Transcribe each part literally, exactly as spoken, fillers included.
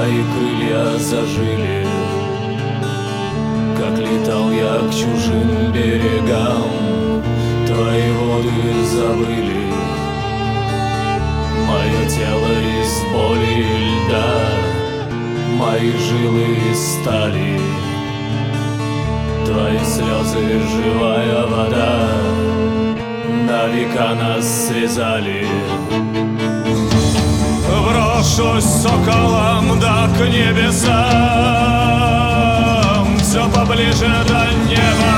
Мои крылья зажили, как летал я к чужим берегам. Твои воды забыли мое тело из боли и льда, мои жилы из стали, твои слезы — живая вода, на века нас связали. Брошусь соколом да к небесам, все поближе до неба.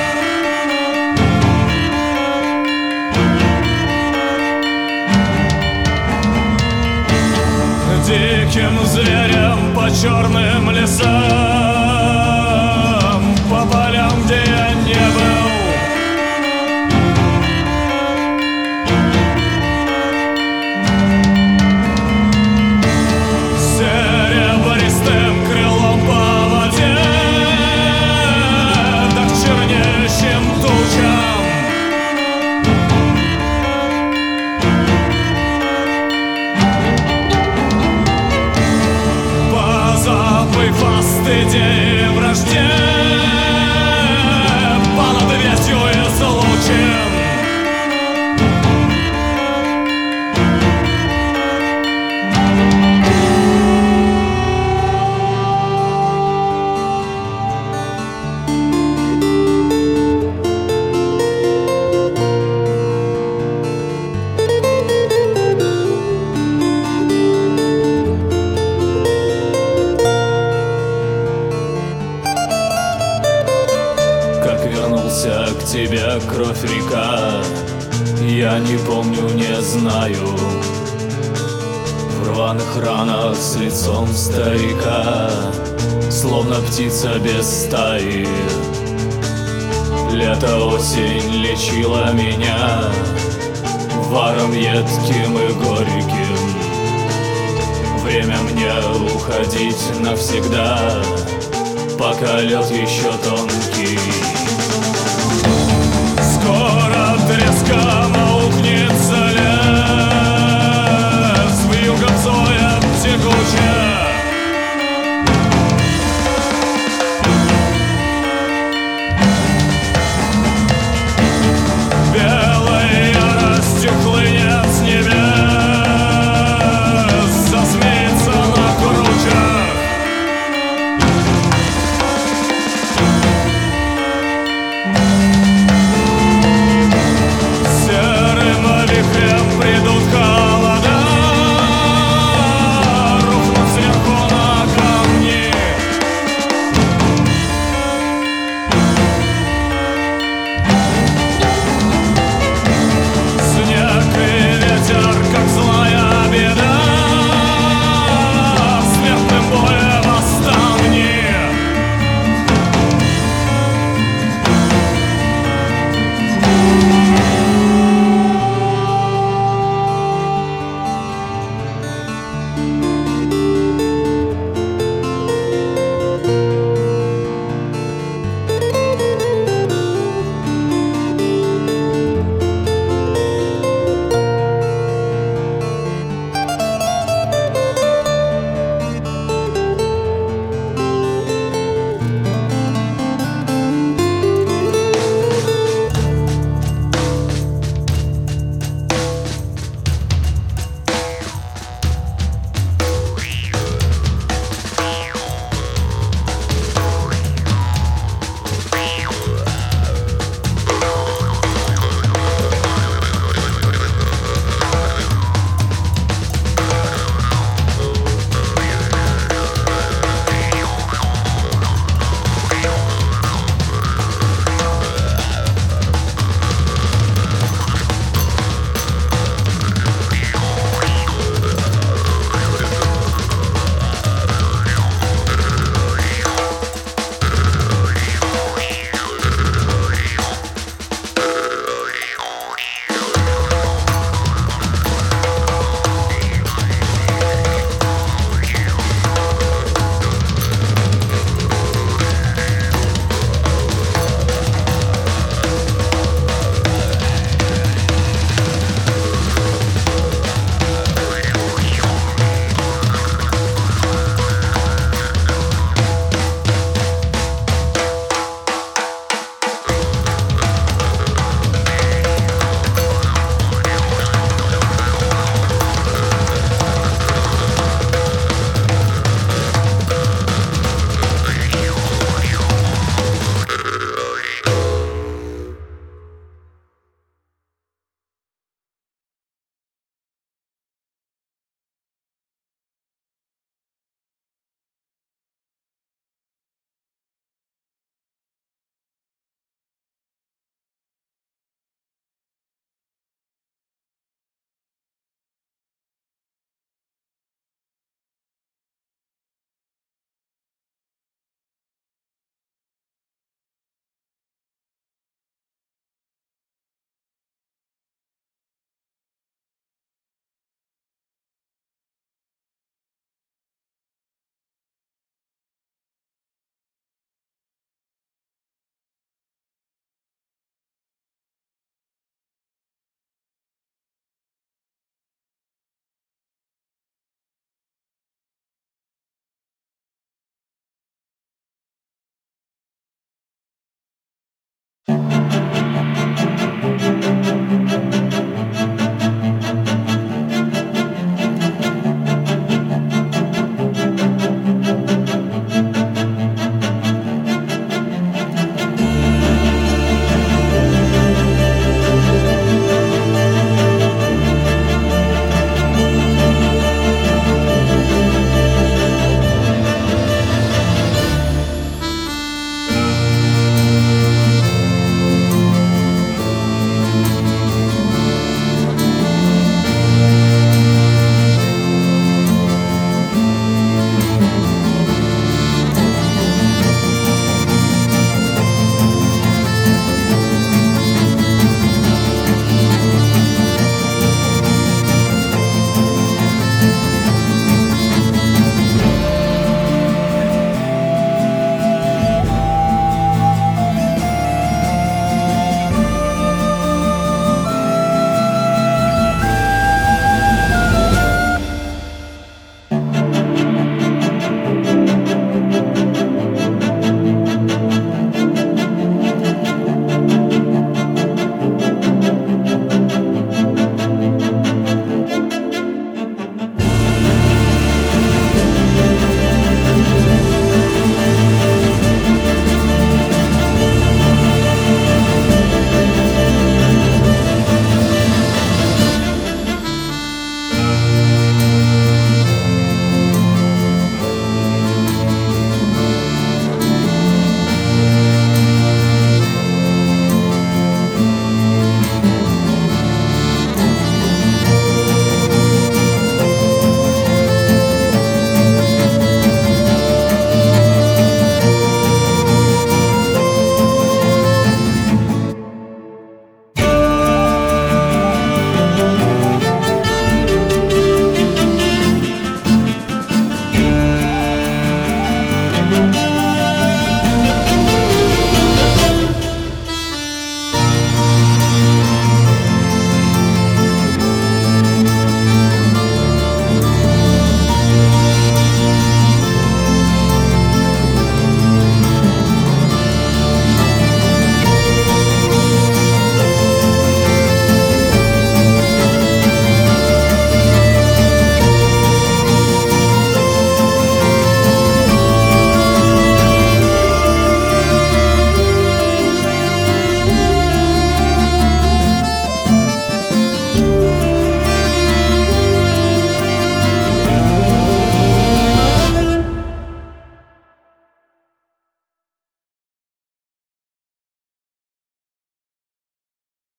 Диким зверям по черным лесам, по полям, где я не был. Серебристым крылом по воде, да к чернеющим тучам. Позабыв о стыде и вражде, понад вестью излучин. К тебе кровь река, я не помню, не знаю. В рваных ранах с лицом старика, словно птица без стаи. Лето, осень лечила меня варом едким и горьким. Время мне уходить навсегда, пока лед еще тонкий.